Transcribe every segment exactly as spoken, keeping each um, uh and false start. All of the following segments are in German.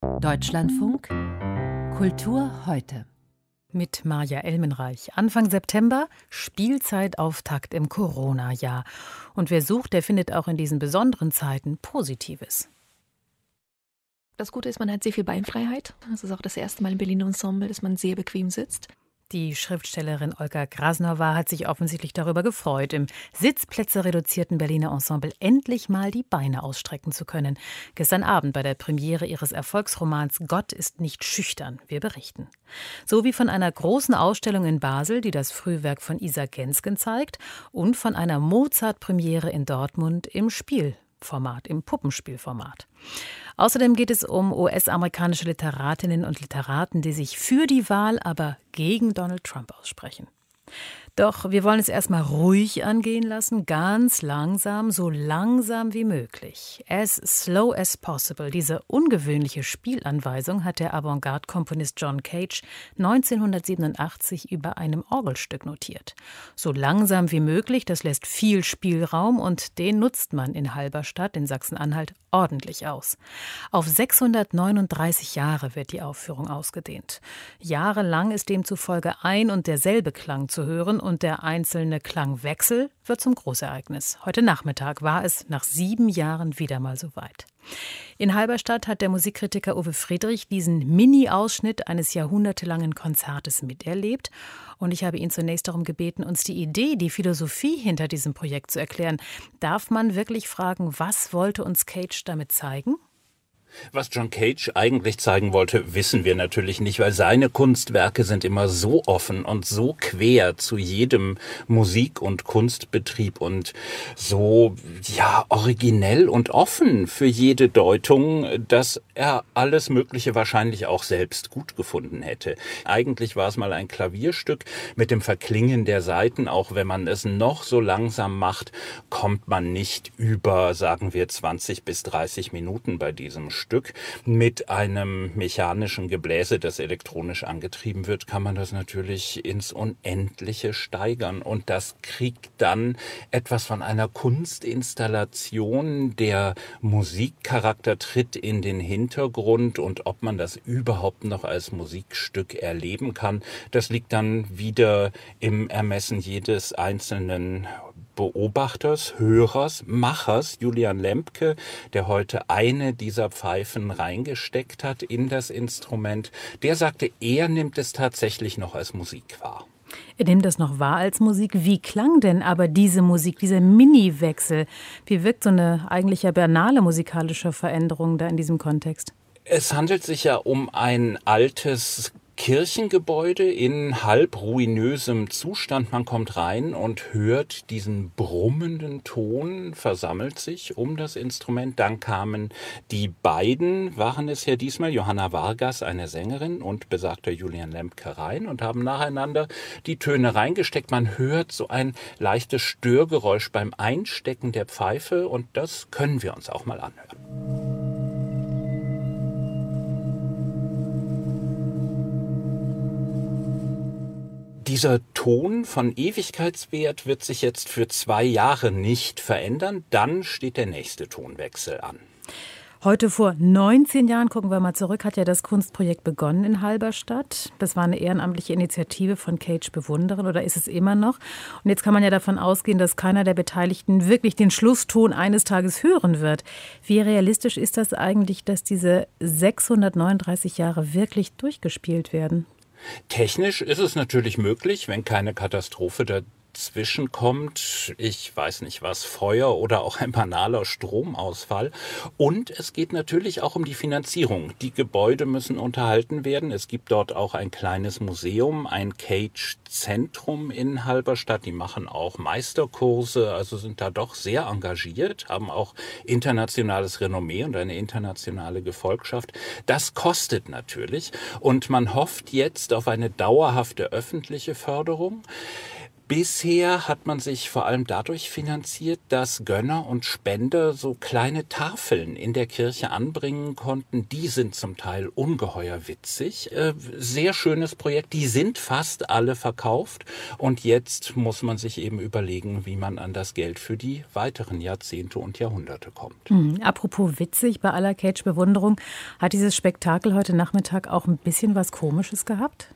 Deutschlandfunk Kultur heute. Mit Maja Elmenreich. Anfang September, Spielzeitauftakt im Corona-Jahr. Und wer sucht, der findet auch in diesen besonderen Zeiten Positives. Das Gute ist, man hat sehr viel Beinfreiheit. Das ist auch das erste Mal im Berliner Ensemble, dass man sehr bequem sitzt. Die Schriftstellerin Olga Krasnowa hat sich offensichtlich darüber gefreut, im sitzplätze-reduzierten Berliner Ensemble endlich mal die Beine ausstrecken zu können. Gestern Abend bei der Premiere ihres Erfolgsromans Gott ist nicht schüchtern. Wir berichten. So wie von einer großen Ausstellung in Basel, die das Frühwerk von Isa Gensken zeigt, und von einer Mozart-Premiere in Dortmund im Spielformat, im Puppenspielformat. Außerdem geht es um U S-amerikanische Literatinnen und Literaten, die sich für die Wahl, aber gegen Donald Trump aussprechen. Doch wir wollen es erstmal ruhig angehen lassen, ganz langsam, so langsam wie möglich. As slow as possible. Diese ungewöhnliche Spielanweisung hat der Avantgarde-Komponist John Cage neunzehnhundertsiebenundachtzig über einem Orgelstück notiert. So langsam wie möglich, das lässt viel Spielraum und den nutzt man in Halberstadt in Sachsen-Anhalt ordentlich aus. Auf sechshundertneununddreißig Jahre wird die Aufführung ausgedehnt. Jahrelang ist demzufolge ein und derselbe Klang zu hören und der einzelne Klangwechsel wird zum Großereignis. Heute Nachmittag war es nach sieben Jahren wieder mal soweit. In Halberstadt hat der Musikkritiker Uwe Friedrich diesen Mini-Ausschnitt eines jahrhundertelangen Konzertes miterlebt. Und ich habe ihn zunächst darum gebeten, uns die Idee, die Philosophie hinter diesem Projekt zu erklären. Darf man wirklich fragen, was wollte uns Cage damit zeigen? Was John Cage eigentlich zeigen wollte, wissen wir natürlich nicht, weil seine Kunstwerke sind immer so offen und so quer zu jedem Musik- und Kunstbetrieb und so, ja, originell und offen für jede Deutung, dass er alles Mögliche wahrscheinlich auch selbst gut gefunden hätte. Eigentlich war es mal ein Klavierstück mit dem Verklingen der Saiten. Auch wenn man es noch so langsam macht, kommt man nicht über, sagen wir, zwanzig bis dreißig Minuten bei diesem Stück. Stück. Mit einem mechanischen Gebläse, das elektronisch angetrieben wird, kann man das natürlich ins Unendliche steigern. Und das kriegt dann etwas von einer Kunstinstallation. Der Musikcharakter tritt in den Hintergrund. Und ob man das überhaupt noch als Musikstück erleben kann, das liegt dann wieder im Ermessen jedes einzelnen Beobachters, Hörers, Machers, Julian Lempke, der heute eine dieser Pfeifen reingesteckt hat in das Instrument, der sagte, er nimmt es tatsächlich noch als Musik wahr. Er nimmt das noch wahr als Musik. Wie klang denn aber diese Musik, dieser Mini-Wechsel? Wie wirkt so eine eigentlich ja banale musikalische Veränderung da in diesem Kontext? Es handelt sich ja um ein altes Kirchengebäude in halb ruinösem Zustand. Man kommt rein und hört diesen brummenden Ton, versammelt sich um das Instrument. Dann kamen die beiden, waren es ja diesmal, Johanna Vargas, eine Sängerin, und besagter Julian Lempke rein und haben nacheinander die Töne reingesteckt. Man hört so ein leichtes Störgeräusch beim Einstecken der Pfeife und das können wir uns auch mal anhören. Dieser Ton von Ewigkeitswert wird sich jetzt für zwei Jahre nicht verändern. Dann steht der nächste Tonwechsel an. Heute vor neunzehn Jahren, gucken wir mal zurück, hat ja das Kunstprojekt begonnen in Halberstadt. Das war eine ehrenamtliche Initiative von Cage Bewunderin, oder ist es immer noch? Und jetzt kann man ja davon ausgehen, dass keiner der Beteiligten wirklich den Schlusston eines Tages hören wird. Wie realistisch ist das eigentlich, dass diese sechshundertneununddreißig Jahre wirklich durchgespielt werden? Technisch ist es natürlich möglich, wenn keine Katastrophe dazwischen kommt. Ich weiß nicht was, Feuer oder auch ein banaler Stromausfall. Und es geht natürlich auch um die Finanzierung. Die Gebäude müssen unterhalten werden. Es gibt dort auch ein kleines Museum, ein Cage-Zentrum in Halberstadt. Die machen auch Meisterkurse, also sind da doch sehr engagiert, haben auch internationales Renommee und eine internationale Gefolgschaft. Das kostet natürlich und man hofft jetzt auf eine dauerhafte öffentliche Förderung. Bisher hat man sich vor allem dadurch finanziert, dass Gönner und Spender so kleine Tafeln in der Kirche anbringen konnten. Die sind zum Teil ungeheuer witzig. Äh, sehr schönes Projekt. Die sind fast alle verkauft. Und jetzt muss man sich eben überlegen, wie man an das Geld für die weiteren Jahrzehnte und Jahrhunderte kommt. Mhm. Apropos witzig, bei aller Cage-Bewunderung, hat dieses Spektakel heute Nachmittag auch ein bisschen was Komisches gehabt?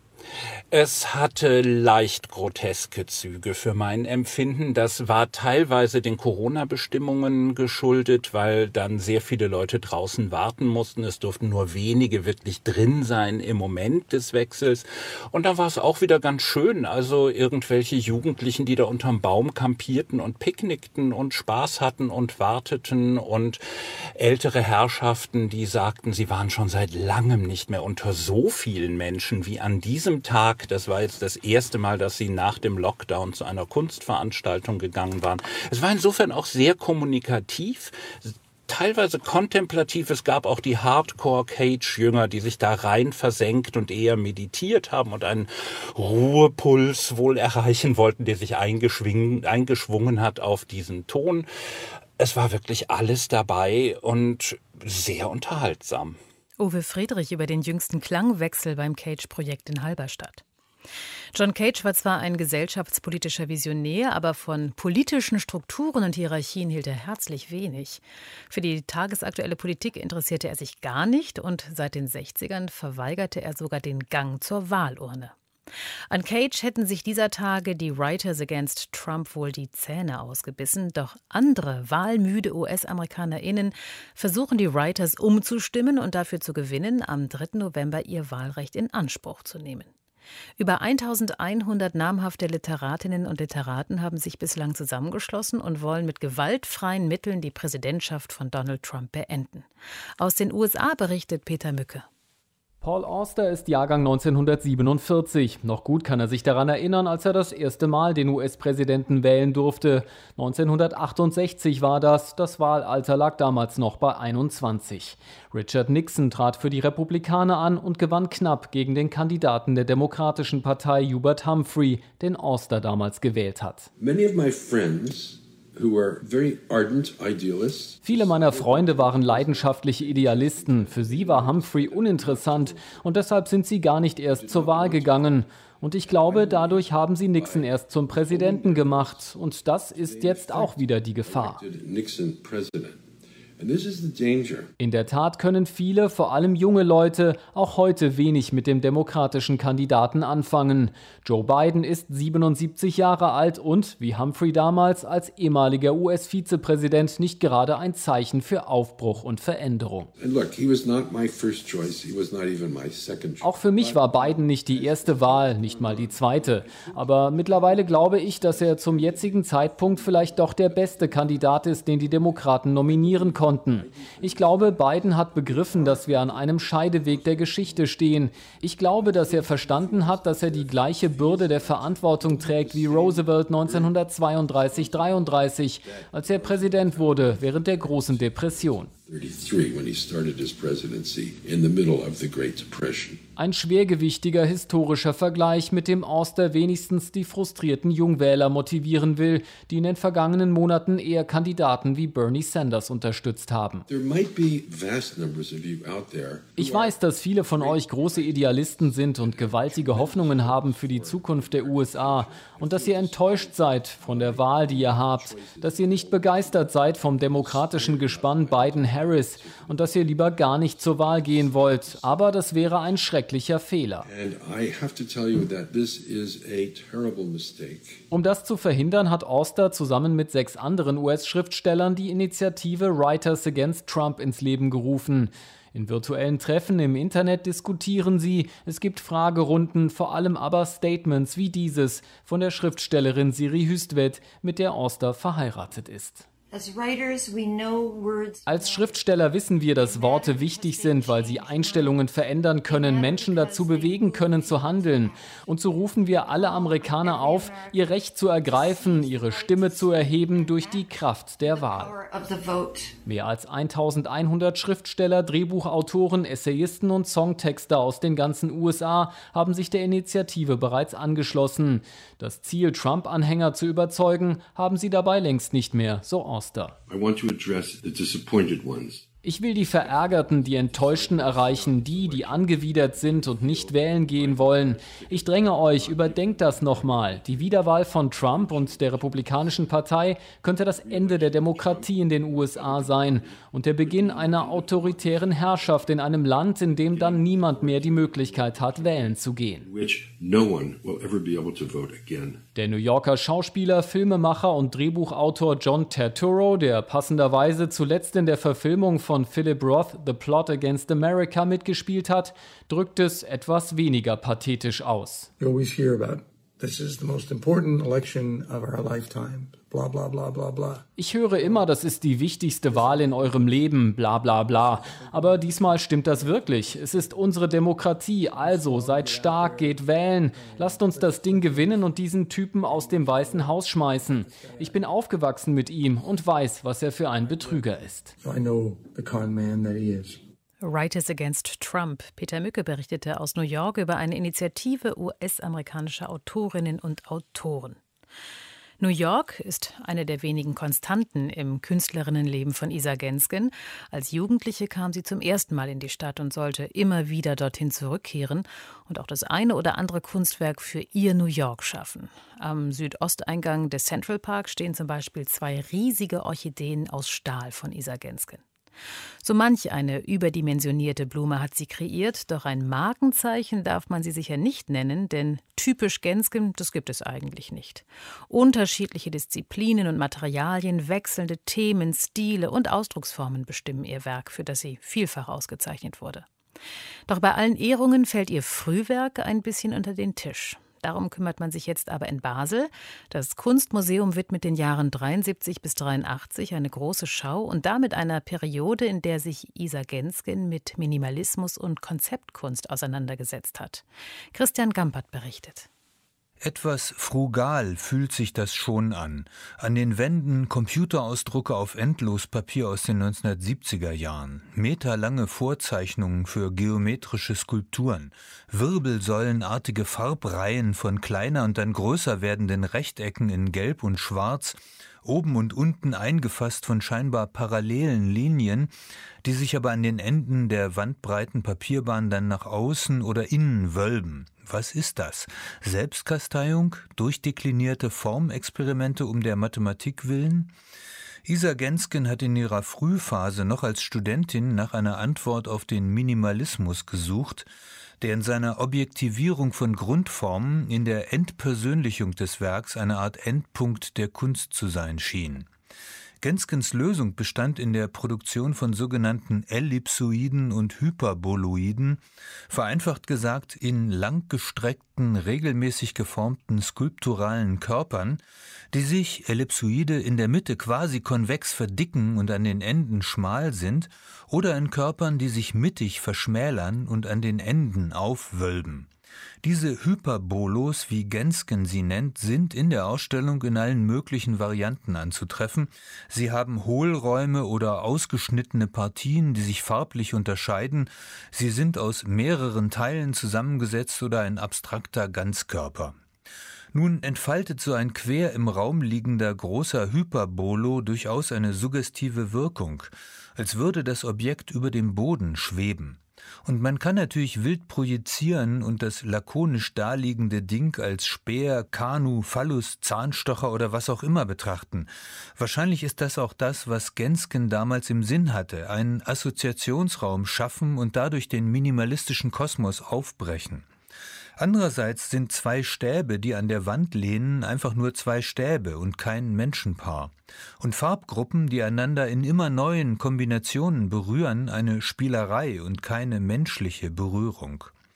Es hatte leicht groteske Züge für mein Empfinden. Das war teilweise den Corona-Bestimmungen geschuldet, weil dann sehr viele Leute draußen warten mussten. Es durften nur wenige wirklich drin sein im Moment des Wechsels. Und da war es auch wieder ganz schön. Also irgendwelche Jugendlichen, die da unterm Baum kampierten und picknickten und Spaß hatten und warteten. Und ältere Herrschaften, die sagten, sie waren schon seit langem nicht mehr unter so vielen Menschen wie an diesem Tag. Das war jetzt das erste Mal, dass sie nach dem Lockdown zu einer Kunstveranstaltung gegangen waren. Es war insofern auch sehr kommunikativ, teilweise kontemplativ. Es gab auch die Hardcore-Cage-Jünger, die sich da rein versenkt und eher meditiert haben und einen Ruhepuls wohl erreichen wollten, der sich eingeschwungen, eingeschwungen hat auf diesen Ton. Es war wirklich alles dabei und sehr unterhaltsam. Uwe Friedrich über den jüngsten Klangwechsel beim Cage-Projekt in Halberstadt. John Cage war zwar ein gesellschaftspolitischer Visionär, aber von politischen Strukturen und Hierarchien hielt er herzlich wenig. Für die tagesaktuelle Politik interessierte er sich gar nicht und seit den sechzigern verweigerte er sogar den Gang zur Wahlurne. An Cage hätten sich dieser Tage die Writers Against Trump wohl die Zähne ausgebissen. Doch andere wahlmüde U S-AmerikanerInnen versuchen die Writers umzustimmen und dafür zu gewinnen, am dritten November ihr Wahlrecht in Anspruch zu nehmen. Über eintausendeinhundert namhafte Literatinnen und Literaten haben sich bislang zusammengeschlossen und wollen mit gewaltfreien Mitteln die Präsidentschaft von Donald Trump beenden. Aus den U S A berichtet Peter Mücke. Paul Auster ist Jahrgang neunzehnhundertsiebenundvierzig. Noch gut kann er sich daran erinnern, als er das erste Mal den U S-Präsidenten wählen durfte. neunzehnhundertachtundsechzig war das. Das Wahlalter lag damals noch bei einundzwanzig. Richard Nixon trat für die Republikaner an und gewann knapp gegen den Kandidaten der Demokratischen Partei Hubert Humphrey, den Auster damals gewählt hat. Many of my friends who were very ardent idealists. Viele meiner Freunde waren leidenschaftliche Idealisten. Für sie war Humphrey uninteressant und deshalb sind sie gar nicht erst zur Wahl gegangen. Und ich glaube, dadurch haben sie Nixon erst zum Präsidenten gemacht. Und das ist jetzt auch wieder die Gefahr. In der Tat können viele, vor allem junge Leute, auch heute wenig mit dem demokratischen Kandidaten anfangen. Joe Biden ist siebenundsiebzig Jahre alt und, wie Humphrey damals, als ehemaliger U S-Vizepräsident nicht gerade ein Zeichen für Aufbruch und Veränderung. Auch für mich war Biden nicht die erste Wahl, nicht mal die zweite. Aber mittlerweile glaube ich, dass er zum jetzigen Zeitpunkt vielleicht doch der beste Kandidat ist, den die Demokraten nominieren konnten. Ich glaube, Biden hat begriffen, dass wir an einem Scheideweg der Geschichte stehen. Ich glaube, dass er verstanden hat, dass er die gleiche Bürde der Verantwortung trägt wie Roosevelt neunzehnhundertzweiunddreißig dreiunddreißig, als er Präsident wurde während der großen Depression. Ein schwergewichtiger historischer Vergleich, mit dem Auster wenigstens die frustrierten Jungwähler motivieren will, die in den vergangenen Monaten eher Kandidaten wie Bernie Sanders unterstützt haben. Ich weiß, dass viele von euch große Idealisten sind und gewaltige Hoffnungen haben für die Zukunft der U S A und dass ihr enttäuscht seid von der Wahl, die ihr habt, dass ihr nicht begeistert seid vom demokratischen Gespann Biden-Harris und dass ihr lieber gar nicht zur Wahl gehen wollt. Aber das wäre ein schrecklicher Fehler. Um das zu verhindern, hat Auster zusammen mit sechs anderen U S-Schriftstellern die Initiative Writers Against Trump ins Leben gerufen. In virtuellen Treffen im Internet diskutieren sie, es gibt Fragerunden, vor allem aber Statements wie dieses von der Schriftstellerin Siri Hüstvedt, mit der Auster verheiratet ist. Als Schriftsteller wissen wir, dass Worte wichtig sind, weil sie Einstellungen verändern können, Menschen dazu bewegen können, zu handeln. Und so rufen wir alle Amerikaner auf, ihr Recht zu ergreifen, ihre Stimme zu erheben durch die Kraft der Wahl. Mehr als eintausendeinhundert Schriftsteller, Drehbuchautoren, Essayisten und Songtexter aus den ganzen U S A haben sich der Initiative bereits angeschlossen. Das Ziel, Trump-Anhänger zu überzeugen, haben sie dabei längst nicht mehr, so Oster. Ich will die Verärgerten, die Enttäuschten erreichen, die, die angewidert sind und nicht wählen gehen wollen. Ich dränge euch, überdenkt das nochmal. Die Wiederwahl von Trump und der Republikanischen Partei könnte das Ende der Demokratie in den U S A sein und der Beginn einer autoritären Herrschaft in einem Land, in dem dann niemand mehr die Möglichkeit hat, wählen zu gehen. Der New Yorker Schauspieler, Filmemacher und Drehbuchautor John Turturro, der passenderweise zuletzt in der Verfilmung von Philip Roth The Plot Against America mitgespielt hat, drückt es etwas weniger pathetisch aus. You always hear about this is the most important election of our lifetime. Bla bla bla bla bla. Ich höre immer, das ist die wichtigste Wahl in eurem Leben, bla bla bla. Aber diesmal stimmt das wirklich. Es ist unsere Demokratie, also seid stark, geht wählen. Lasst uns das Ding gewinnen und diesen Typen aus dem Weißen Haus schmeißen. Ich bin aufgewachsen mit ihm und weiß, was er für ein Betrüger ist. I know the con man that he is. Writers Against Trump. Peter Mücke berichtete aus New York über eine Initiative U S-amerikanischer Autorinnen und Autoren. New York ist eine der wenigen Konstanten im Künstlerinnenleben von Isa Gensken. Als Jugendliche kam sie zum ersten Mal in die Stadt und sollte immer wieder dorthin zurückkehren und auch das eine oder andere Kunstwerk für ihr New York schaffen. Am Südosteingang des Central Park stehen zum Beispiel zwei riesige Orchideen aus Stahl von Isa Gensken. So manch eine überdimensionierte Blume hat sie kreiert, doch ein Markenzeichen darf man sie sicher nicht nennen, denn typisch Gensken, das gibt es eigentlich nicht. Unterschiedliche Disziplinen und Materialien, wechselnde Themen, Stile und Ausdrucksformen bestimmen ihr Werk, für das sie vielfach ausgezeichnet wurde. Doch bei allen Ehrungen fällt ihr Frühwerk ein bisschen unter den Tisch. Darum kümmert man sich jetzt aber in Basel. Das Kunstmuseum widmet den Jahren dreiundsiebzig bis dreiundachtzig eine große Schau und damit einer Periode, in der sich Isa Gensken mit Minimalismus und Konzeptkunst auseinandergesetzt hat. Christian Gampert berichtet. Etwas frugal fühlt sich das schon an. An den Wänden Computerausdrucke auf Endlospapier aus den neunzehnhundertsiebziger Jahren, meterlange Vorzeichnungen für geometrische Skulpturen, wirbelsäulenartige Farbreihen von kleiner und dann größer werdenden Rechtecken in Gelb und Schwarz, oben und unten eingefasst von scheinbar parallelen Linien, die sich aber an den Enden der wandbreiten Papierbahn dann nach außen oder innen wölben. Was ist das? Selbstkasteiung? Durchdeklinierte Formexperimente um der Mathematik willen? Isa Gensken hat in ihrer Frühphase noch als Studentin nach einer Antwort auf den Minimalismus gesucht, der in seiner Objektivierung von Grundformen, in der Entpersönlichung des Werks eine Art Endpunkt der Kunst zu sein schien. Genskens Lösung bestand in der Produktion von sogenannten Ellipsoiden und Hyperboloiden, vereinfacht gesagt in langgestreckten, regelmäßig geformten skulpturalen Körpern, die sich Ellipsoide in der Mitte quasi konvex verdicken und an den Enden schmal sind, oder in Körpern, die sich mittig verschmälern und an den Enden aufwölben. Diese Hyperbolos, wie Gensken sie nennt, sind in der Ausstellung in allen möglichen Varianten anzutreffen. Sie haben Hohlräume oder ausgeschnittene Partien, die sich farblich unterscheiden. Sie sind aus mehreren Teilen zusammengesetzt oder ein abstrakter Ganzkörper. Nun entfaltet so ein quer im Raum liegender großer Hyperbolo durchaus eine suggestive Wirkung, als würde das Objekt über dem Boden schweben. Und man kann natürlich wild projizieren und das lakonisch daliegende Ding als Speer, Kanu, Phallus, Zahnstocher oder was auch immer betrachten. Wahrscheinlich ist das auch das, was Gensken damals im Sinn hatte, einen Assoziationsraum schaffen und dadurch den minimalistischen Kosmos aufbrechen. Andererseits sind zwei Stäbe, die an der Wand lehnen, einfach nur zwei Stäbe und kein Menschenpaar. Und Farbgruppen, die einander in immer neuen Kombinationen berühren, eine Spielerei und keine menschliche Berührung.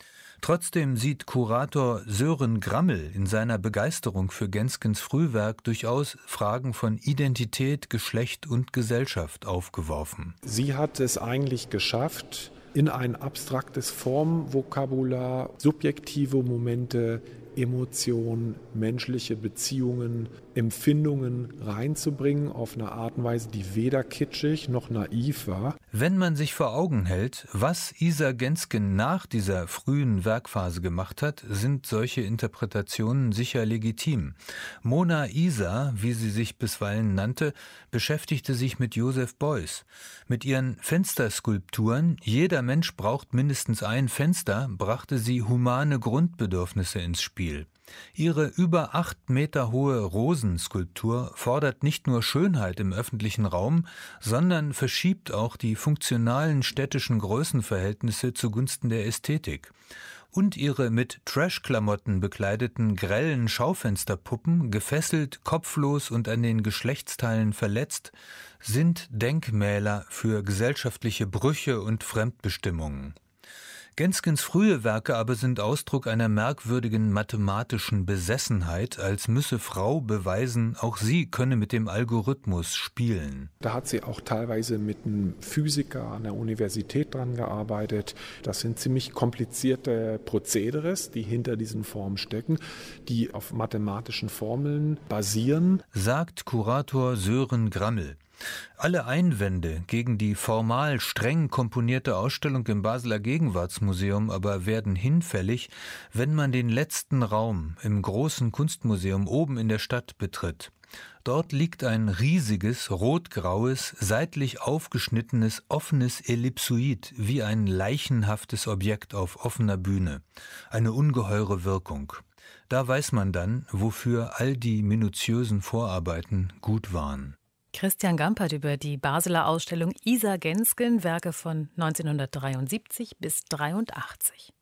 Trotzdem sieht Kurator Sören Grammel in seiner Begeisterung für Genskens Frühwerk durchaus Fragen von Identität, Geschlecht und Gesellschaft aufgeworfen. Sie hat es eigentlich geschafft, in ein abstraktes Formvokabular subjektive Momente, Emotionen, menschliche Beziehungen, Empfindungen reinzubringen auf eine Art und Weise, die weder kitschig noch naiv war. Wenn man sich vor Augen hält, was Isa Gensken nach dieser frühen Werkphase gemacht hat, sind solche Interpretationen sicher legitim. Mona Isa, wie sie sich bisweilen nannte, beschäftigte sich mit Joseph Beuys. Mit ihren Fensterskulpturen, jeder Mensch braucht mindestens ein Fenster, brachte sie humane Grundbedürfnisse ins Spiel. Ihre über acht Meter hohe Rosenskulptur fordert nicht nur Schönheit im öffentlichen Raum, sondern verschiebt auch die funktionalen städtischen Größenverhältnisse zugunsten der Ästhetik. Und ihre mit Trash-Klamotten bekleideten grellen Schaufensterpuppen, gefesselt, kopflos und an den Geschlechtsteilen verletzt, sind Denkmäler für gesellschaftliche Brüche und Fremdbestimmungen. Genskens frühe Werke aber sind Ausdruck einer merkwürdigen mathematischen Besessenheit, als müsse Frau beweisen, auch sie könne mit dem Algorithmus spielen. Da hat sie auch teilweise mit einem Physiker an der Universität dran gearbeitet. Das sind ziemlich komplizierte Prozederes, die hinter diesen Formen stecken, die auf mathematischen Formeln basieren, sagt Kurator Sören Grammel. Alle Einwände gegen die formal streng komponierte Ausstellung im Basler Gegenwartsmuseum aber werden hinfällig, wenn man den letzten Raum im großen Kunstmuseum oben in der Stadt betritt. Dort liegt ein riesiges, rot-graues, seitlich aufgeschnittenes, offenes Ellipsoid, wie ein leichenhaftes Objekt auf offener Bühne. Eine ungeheure Wirkung. Da weiß man dann, wofür all die minutiösen Vorarbeiten gut waren. Christian Gampert über die Basler Ausstellung Isa Gensken, Werke von neunzehnhundertdreiundsiebzig bis dreiundachtzig.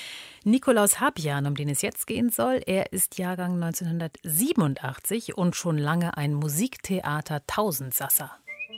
Nikolaus Habjan, um den es jetzt gehen soll, er ist Jahrgang neunzehnhundertsiebenundachtzig und schon lange ein Musiktheater-Tausendsasser.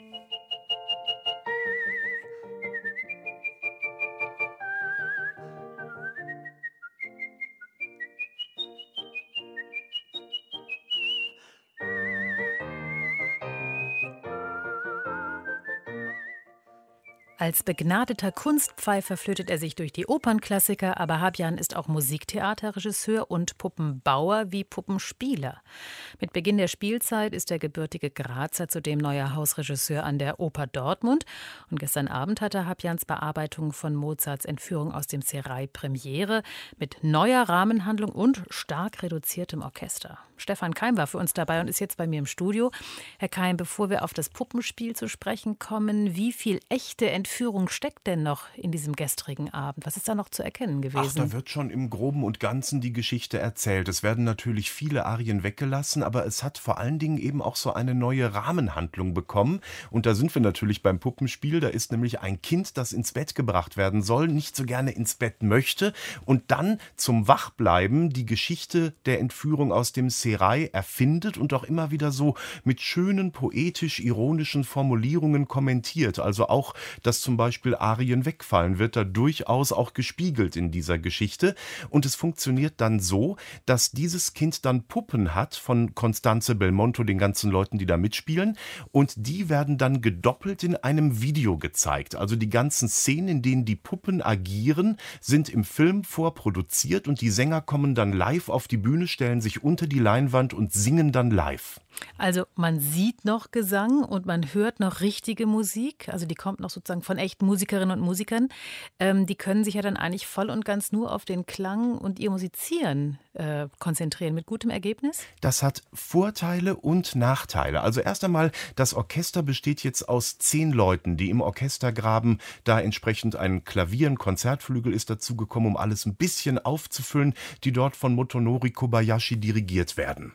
Als begnadeter Kunstpfeifer flötet er sich durch die Opernklassiker, aber Habjan ist auch Musiktheaterregisseur und Puppenbauer wie Puppenspieler. Mit Beginn der Spielzeit ist der gebürtige Grazer zudem neuer Hausregisseur an der Oper Dortmund. Und gestern Abend hatte Habjans Bearbeitung von Mozarts Entführung aus dem Serail Premiere mit neuer Rahmenhandlung und stark reduziertem Orchester. Stefan Keim war für uns dabei und ist jetzt bei mir im Studio. Herr Keim, bevor wir auf das Puppenspiel zu sprechen kommen, wie viel echte Entführung steckt denn noch in diesem gestrigen Abend? Was ist da noch zu erkennen gewesen? Ach, da wird schon im Groben und Ganzen die Geschichte erzählt. Es werden natürlich viele Arien weggelassen, aber es hat vor allen Dingen eben auch so eine neue Rahmenhandlung bekommen. Und da sind wir natürlich beim Puppenspiel. Da ist nämlich ein Kind, das ins Bett gebracht werden soll, nicht so gerne ins Bett möchte und dann zum Wachbleiben die Geschichte der Entführung aus dem Serail erfindet und auch immer wieder so mit schönen, poetisch-ironischen Formulierungen kommentiert. Also auch, dass zum Beispiel Arien wegfallen, wird da durchaus auch gespiegelt in dieser Geschichte. Und es funktioniert dann so, dass dieses Kind dann Puppen hat von Constanze Belmondo, den ganzen Leuten, die da mitspielen. Und die werden dann gedoppelt in einem Video gezeigt. Also die ganzen Szenen, in denen die Puppen agieren, sind im Film vorproduziert und die Sänger kommen dann live auf die Bühne, stellen sich unter die Leinwand und singen dann live. Also man sieht noch Gesang und man hört noch richtige Musik, also die kommt noch sozusagen von echten Musikerinnen und Musikern. Ähm, die können sich ja dann eigentlich voll und ganz nur auf den Klang und ihr Musizieren äh, konzentrieren, mit gutem Ergebnis? Das hat Vorteile und Nachteile. Also erst einmal, das Orchester besteht jetzt aus zehn Leuten, die im Orchestergraben, da entsprechend ein Klavier, ein Konzertflügel ist dazugekommen, um alles ein bisschen aufzufüllen, die dort von Motonori Kobayashi dirigiert werden.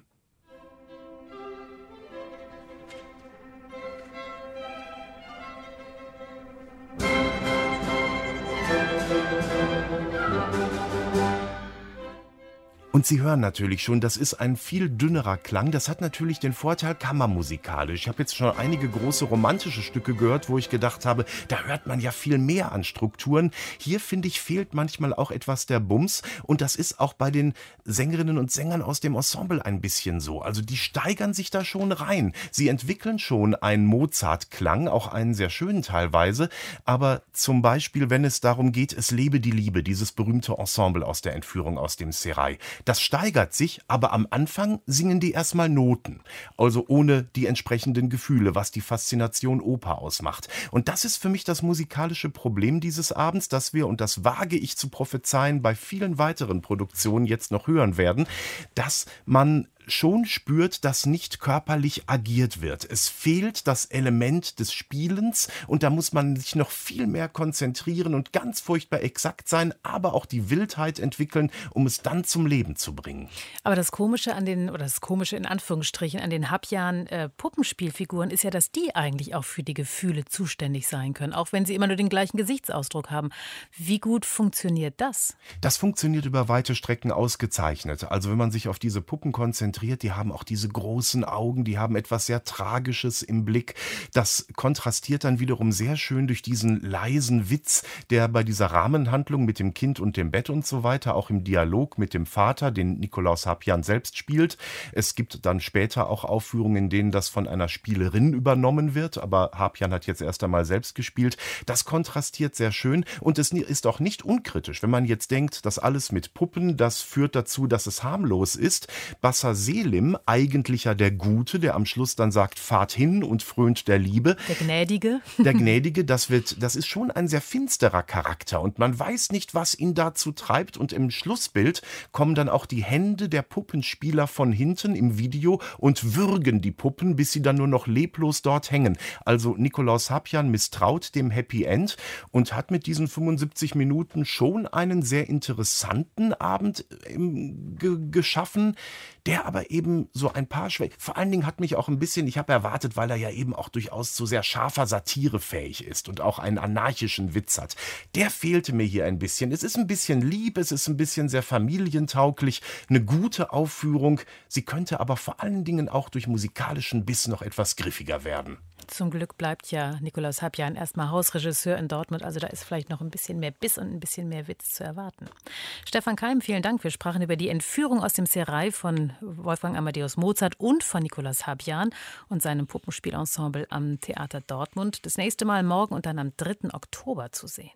Und Sie hören natürlich schon, das ist ein viel dünnerer Klang. Das hat natürlich den Vorteil kammermusikalisch. Ich habe jetzt schon einige große romantische Stücke gehört, wo ich gedacht habe, da hört man ja viel mehr an Strukturen. Hier, finde ich, fehlt manchmal auch etwas der Bums. Und das ist auch bei den Sängerinnen und Sängern aus dem Ensemble ein bisschen so. Also die steigern sich da schon rein. Sie entwickeln schon einen Mozart-Klang, auch einen sehr schönen teilweise. Aber zum Beispiel, wenn es darum geht, es lebe die Liebe, dieses berühmte Ensemble aus der Entführung aus dem Serail. Das steigert sich, aber am Anfang singen die erstmal Noten, also ohne die entsprechenden Gefühle, was die Faszination Oper ausmacht. Und das ist für mich das musikalische Problem dieses Abends, dass wir, und das wage ich zu prophezeien, bei vielen weiteren Produktionen jetzt noch hören werden, dass man schon spürt, dass nicht körperlich agiert wird. Es fehlt das Element des Spielens und da muss man sich noch viel mehr konzentrieren und ganz furchtbar exakt sein, aber auch die Wildheit entwickeln, um es dann zum Leben zu bringen. Aber das Komische an den, oder das Komische in Anführungsstrichen an den Habjan äh, Puppenspielfiguren ist ja, dass die eigentlich auch für die Gefühle zuständig sein können, auch wenn sie immer nur den gleichen Gesichtsausdruck haben. Wie gut funktioniert das? Das funktioniert über weite Strecken ausgezeichnet. Also wenn man sich auf diese Puppen konzentriert, die haben auch diese großen Augen, die haben etwas sehr Tragisches im Blick. Das kontrastiert dann wiederum sehr schön durch diesen leisen Witz, der bei dieser Rahmenhandlung mit dem Kind und dem Bett und so weiter, auch im Dialog mit dem Vater, den Nikolaus Habjan selbst spielt. Es gibt dann später auch Aufführungen, in denen das von einer Spielerin übernommen wird, aber Habjan hat jetzt erst einmal selbst gespielt. Das kontrastiert sehr schön und es ist auch nicht unkritisch, wenn man jetzt denkt, das alles mit Puppen, das führt dazu, dass es harmlos ist. Bassa Selim, eigentlich ja der Gute, der am Schluss dann sagt, fahrt hin und frönt der Liebe. Der Gnädige. Der Gnädige, das wird, das ist schon ein sehr finsterer Charakter und man weiß nicht, was ihn dazu treibt und im Schlussbild kommen dann auch die Hände der Puppenspieler von hinten im Video und würgen die Puppen, bis sie dann nur noch leblos dort hängen. Also Nikolaus Habjan misstraut dem Happy End und hat mit diesen fünfundsiebzig Minuten schon einen sehr interessanten Abend ähm, ge- geschaffen, der aber eben so ein paar Schwächen, vor allen Dingen hat mich auch ein bisschen, ich habe erwartet, weil er ja eben auch durchaus zu sehr scharfer Satire fähig ist und auch einen anarchischen Witz hat. Der fehlte mir hier ein bisschen. Es ist ein bisschen lieb, es ist ein bisschen sehr familientauglich, eine gute Aufführung. Sie könnte aber vor allen Dingen auch durch musikalischen Biss noch etwas griffiger werden. Zum Glück bleibt ja Nikolaus Habjan erstmal Hausregisseur in Dortmund, also da ist vielleicht noch ein bisschen mehr Biss und ein bisschen mehr Witz zu erwarten. Stefan Keim, vielen Dank. Wir sprachen über die Entführung aus dem Serail von Wolfgang Amadeus Mozart und von Nikolaus Habjan und seinem Puppenspielensemble am Theater Dortmund. Das nächste Mal morgen und dann am dritten Oktober zu sehen.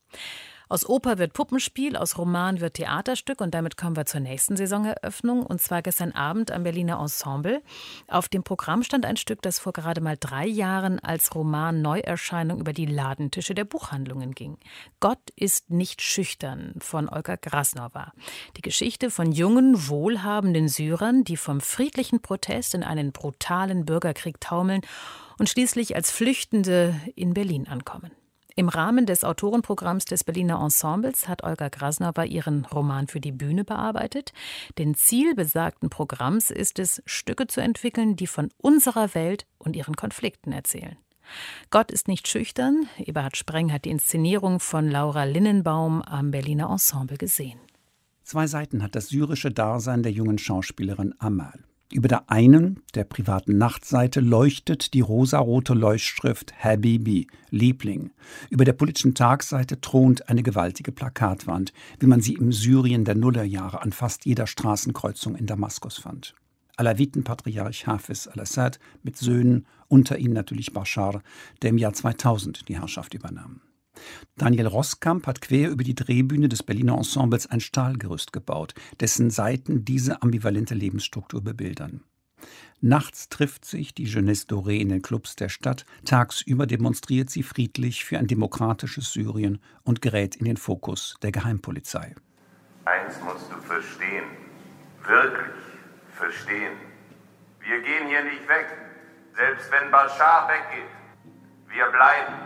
Aus Oper wird Puppenspiel, aus Roman wird Theaterstück und damit kommen wir zur nächsten Saisoneröffnung und zwar gestern Abend am Berliner Ensemble. Auf dem Programm stand ein Stück, das vor gerade mal drei Jahren als Roman-Neuerscheinung über die Ladentische der Buchhandlungen ging. Gott ist nicht schüchtern von Olga Krasnova. Die Geschichte von jungen, wohlhabenden Syrern, die vom friedlichen Protest in einen brutalen Bürgerkrieg taumeln und schließlich als Flüchtende in Berlin ankommen. Im Rahmen des Autorenprogramms des Berliner Ensembles hat Olga Krasnova ihren Roman für die Bühne bearbeitet. Denn Ziel besagten Programms ist es, Stücke zu entwickeln, die von unserer Welt und ihren Konflikten erzählen. Gott ist nicht schüchtern. Eberhard Spreng hat die Inszenierung von Laura Linnenbaum am Berliner Ensemble gesehen. Zwei Seiten hat das syrische Dasein der jungen Schauspielerin Amal. Über der einen, der privaten Nachtseite, leuchtet die rosarote Leuchtschrift Habibi, Liebling. Über der politischen Tagseite thront eine gewaltige Plakatwand, wie man sie im Syrien der Nullerjahre an fast jeder Straßenkreuzung in Damaskus fand. Alawiten-Patriarch Hafiz al-Assad mit Söhnen, unter ihnen natürlich Bashar, der im Jahr zweitausend die Herrschaft übernahm. Daniel Rosskamp hat quer über die Drehbühne des Berliner Ensembles ein Stahlgerüst gebaut, dessen Seiten diese ambivalente Lebensstruktur bebildern. Nachts trifft sich die Jeunesse Dorée in den Clubs der Stadt, tagsüber demonstriert sie friedlich für ein demokratisches Syrien und gerät in den Fokus der Geheimpolizei. Eins musst du verstehen, wirklich verstehen. Wir gehen hier nicht weg, selbst wenn Bashar weggeht. Wir bleiben.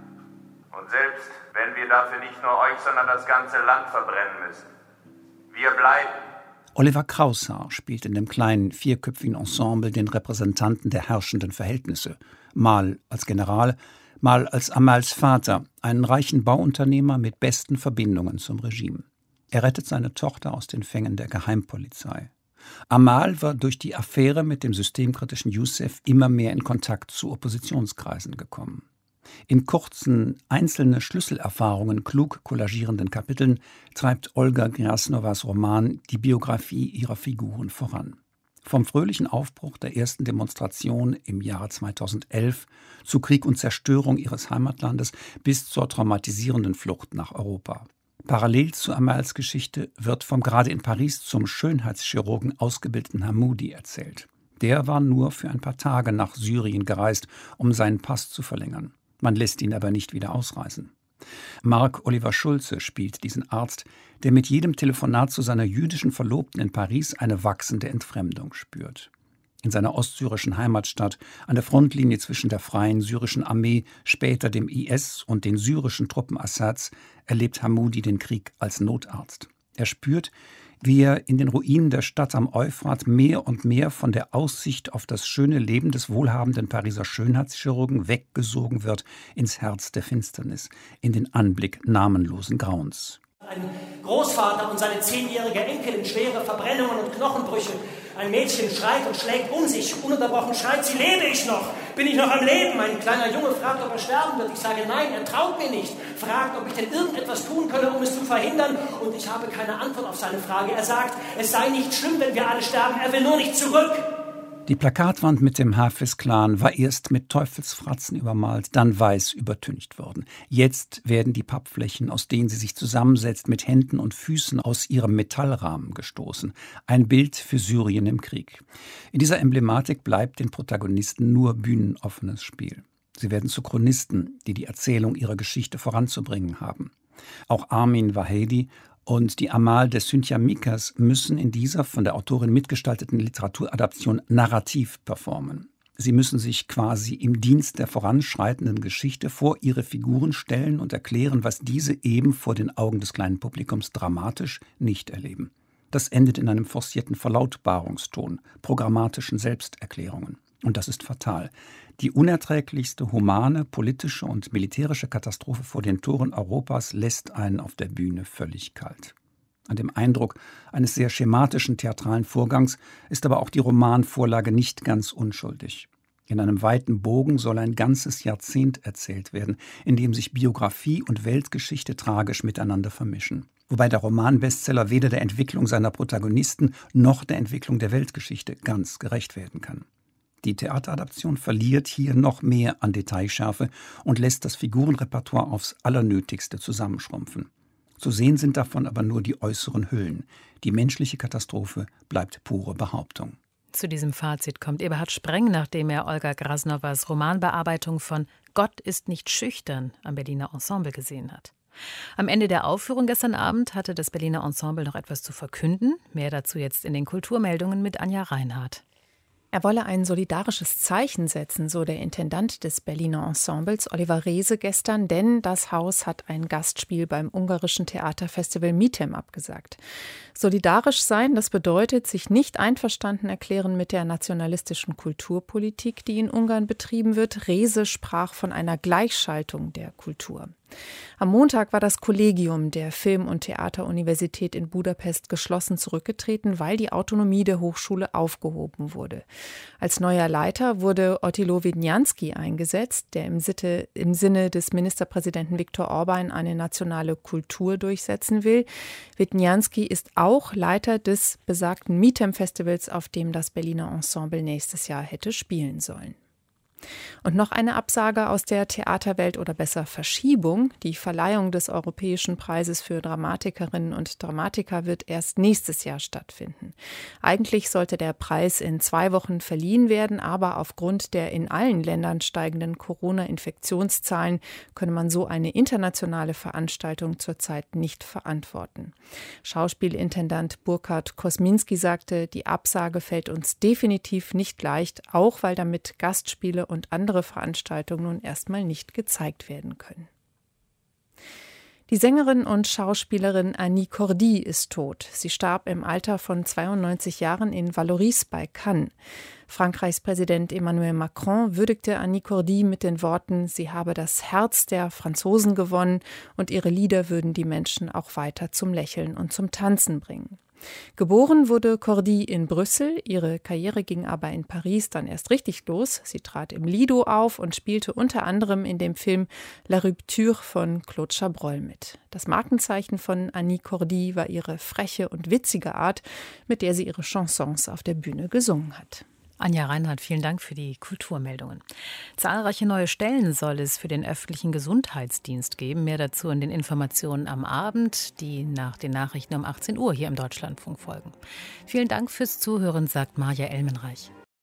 Und selbst wenn wir dafür nicht nur euch, sondern das ganze Land verbrennen müssen. Wir bleiben. Oliver Kraushaar spielt in dem kleinen, vierköpfigen Ensemble den Repräsentanten der herrschenden Verhältnisse. Mal als General, mal als Amals Vater, einen reichen Bauunternehmer mit besten Verbindungen zum Regime. Er rettet seine Tochter aus den Fängen der Geheimpolizei. Amal war durch die Affäre mit dem systemkritischen Youssef immer mehr in Kontakt zu Oppositionskreisen gekommen. In kurzen, einzelne Schlüsselerfahrungen klug kollagierenden Kapiteln treibt Olga Grasnowas Roman die Biografie ihrer Figuren voran. Vom fröhlichen Aufbruch der ersten Demonstration im Jahre zweitausendelf zu Krieg und Zerstörung ihres Heimatlandes bis zur traumatisierenden Flucht nach Europa. Parallel zu Amals Geschichte wird vom gerade in Paris zum Schönheitschirurgen ausgebildeten Hamoudi erzählt. Der war nur für ein paar Tage nach Syrien gereist, um seinen Pass zu verlängern. Man lässt ihn aber nicht wieder ausreisen. Marc Oliver Schulze spielt diesen Arzt, der mit jedem Telefonat zu seiner jüdischen Verlobten in Paris eine wachsende Entfremdung spürt. In seiner ostsyrischen Heimatstadt, an der Frontlinie zwischen der Freien Syrischen Armee, später dem I S und den syrischen Truppen Assads, erlebt Hamoudi den Krieg als Notarzt. Er spürt, wie er in den Ruinen der Stadt am Euphrat mehr und mehr von der Aussicht auf das schöne Leben des wohlhabenden Pariser Schönheitschirurgen weggesogen wird ins Herz der Finsternis, in den Anblick namenlosen Grauens. Ein Großvater und seine zehnjährige Enkelin schwere Verbrennungen und Knochenbrüche. Ein Mädchen schreit und schlägt um sich. Ununterbrochen schreit sie, lebe ich noch? Bin ich noch am Leben? Ein kleiner Junge fragt, ob er sterben wird. Ich sage nein, er traut mir nicht. Fragt, ob ich denn irgendetwas tun könne, um es zu verhindern. Und ich habe keine Antwort auf seine Frage. Er sagt, es sei nicht schlimm, wenn wir alle sterben. Er will nur nicht zurück. Die Plakatwand mit dem Hafiz-Clan war erst mit Teufelsfratzen übermalt, dann weiß übertüncht worden. Jetzt werden die Pappflächen, aus denen sie sich zusammensetzt, mit Händen und Füßen aus ihrem Metallrahmen gestoßen. Ein Bild für Syrien im Krieg. In dieser Emblematik bleibt den Protagonisten nur bühnenoffenes Spiel. Sie werden zu Chronisten, die die Erzählung ihrer Geschichte voranzubringen haben. Auch Armin Vahedi und die Amal des Cynthia Mikas müssen in dieser von der Autorin mitgestalteten Literaturadaption narrativ performen. Sie müssen sich quasi im Dienst der voranschreitenden Geschichte vor ihre Figuren stellen und erklären, was diese eben vor den Augen des kleinen Publikums dramatisch nicht erleben. Das endet in einem forcierten Verlautbarungston, programmatischen Selbsterklärungen. Und das ist fatal. Die unerträglichste humane, politische und militärische Katastrophe vor den Toren Europas lässt einen auf der Bühne völlig kalt. An dem Eindruck eines sehr schematischen theatralen Vorgangs ist aber auch die Romanvorlage nicht ganz unschuldig. In einem weiten Bogen soll ein ganzes Jahrzehnt erzählt werden, in dem sich Biografie und Weltgeschichte tragisch miteinander vermischen. Wobei der Roman-Bestseller weder der Entwicklung seiner Protagonisten noch der Entwicklung der Weltgeschichte ganz gerecht werden kann. Die Theateradaption verliert hier noch mehr an Detailschärfe und lässt das Figurenrepertoire aufs Allernötigste zusammenschrumpfen. Zu sehen sind davon aber nur die äußeren Hüllen. Die menschliche Katastrophe bleibt pure Behauptung. Zu diesem Fazit kommt Eberhard Spreng, nachdem er Olga Grasnowas Romanbearbeitung von Gott ist nicht schüchtern am Berliner Ensemble gesehen hat. Am Ende der Aufführung gestern Abend hatte das Berliner Ensemble noch etwas zu verkünden. Mehr dazu jetzt in den Kulturmeldungen mit Anja Reinhardt. Er wolle ein solidarisches Zeichen setzen, so der Intendant des Berliner Ensembles, Oliver Reese, gestern, denn das Haus hat ein Gastspiel beim ungarischen Theaterfestival Mitem abgesagt. Solidarisch sein, das bedeutet, sich nicht einverstanden erklären mit der nationalistischen Kulturpolitik, die in Ungarn betrieben wird. Reese sprach von einer Gleichschaltung der Kultur. Am Montag war das Kollegium der Film- und Theateruniversität in Budapest geschlossen zurückgetreten, weil die Autonomie der Hochschule aufgehoben wurde. Als neuer Leiter wurde Ottilo Wiednianski eingesetzt, der im, Sitte, im Sinne des Ministerpräsidenten Viktor Orban eine nationale Kultur durchsetzen will. Wiednianski ist auch Leiter des besagten Mitem-Festivals, auf dem das Berliner Ensemble nächstes Jahr hätte spielen sollen. Und noch eine Absage aus der Theaterwelt oder besser Verschiebung. Die Verleihung des Europäischen Preises für Dramatikerinnen und Dramatiker wird erst nächstes Jahr stattfinden. Eigentlich sollte der Preis in zwei Wochen verliehen werden, aber aufgrund der in allen Ländern steigenden Corona-Infektionszahlen könne man so eine internationale Veranstaltung zurzeit nicht verantworten. Schauspielintendant Burkhard Kosminski sagte, die Absage fällt uns definitiv nicht leicht, auch weil damit Gastspiele und andere Veranstaltungen nun erstmal nicht gezeigt werden können. Die Sängerin und Schauspielerin Annie Cordy ist tot. Sie starb im Alter von zweiundneunzig Jahren in Vallauris bei Cannes. Frankreichs Präsident Emmanuel Macron würdigte Annie Cordy mit den Worten, sie habe das Herz der Franzosen gewonnen und ihre Lieder würden die Menschen auch weiter zum Lächeln und zum Tanzen bringen. Geboren wurde Cordy in Brüssel, ihre Karriere ging aber in Paris dann erst richtig los. Sie trat im Lido auf und spielte unter anderem in dem Film La Rupture von Claude Chabrol mit. Das Markenzeichen von Annie Cordy war ihre freche und witzige Art, mit der sie ihre Chansons auf der Bühne gesungen hat. Anja Reinhardt, vielen Dank für die Kulturmeldungen. Zahlreiche neue Stellen soll es für den öffentlichen Gesundheitsdienst geben. Mehr dazu in den Informationen am Abend, die nach den Nachrichten um achtzehn Uhr hier im Deutschlandfunk folgen. Vielen Dank fürs Zuhören, sagt Maja Elmenreich.